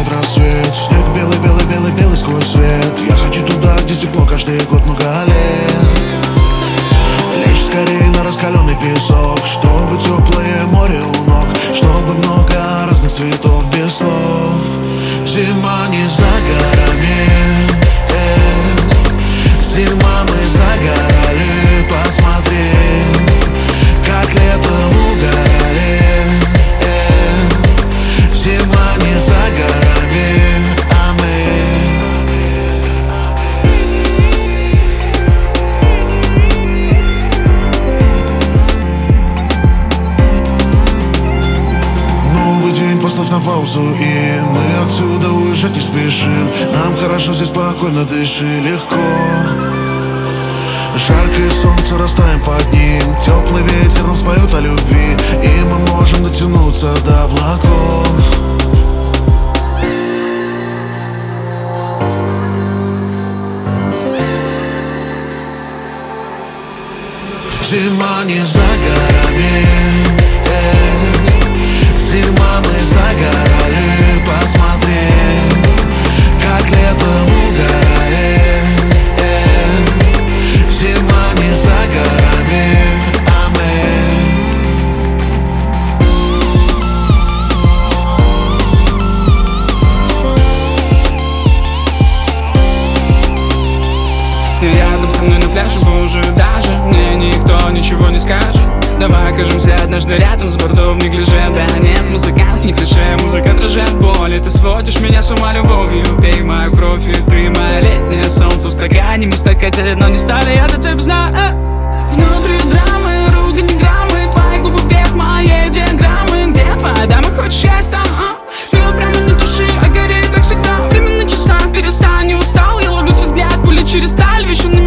рассвет. Снег белый, белый, белый, белый сквозь свет. Я хочу туда, где тепло каждый год много лет. Лечь скорее на раскаленный песок, чтобы теплое море у ног, чтобы много разных цветов без слов. Зима не за горами, зима, мы загорали. Посмотри, как летом угорали. Зима не за горами, а мы. Новый день, поставь на паузу, и мы отсюда уезжать не спешим. Нам хорошо здесь, спокойно дыши, легко. Жаркое солнце, растаем под ним. Теплый ветер нам споет о любви, и мы можем дотянуться до облаков. Зима не за горами, зима, мы загорали. Посмотри, как летом угорали. Зима не за горами, а мы. Рядом со мной на пляже, боже, даже мне никто ничего не скажет. Давай окажемся однажды рядом с бордо в неглиже. Да нет, музыкант не клише, музыка дрожит боли. Ты сводишь меня с ума любовью, пей мою кровь, и ты моя летнее солнце в стакане. Мы стать хотели, но не стали, я до тебя знаю. Внутри драмы, ругань, граммы, твои губы бег моей диаграммы. Где твоя дама, хочешь есть там? Ты прямо не души, а горит, как всегда. Время на часах, перестань, не устал. Я ловлю твой взгляд, пули через сталь, вещи на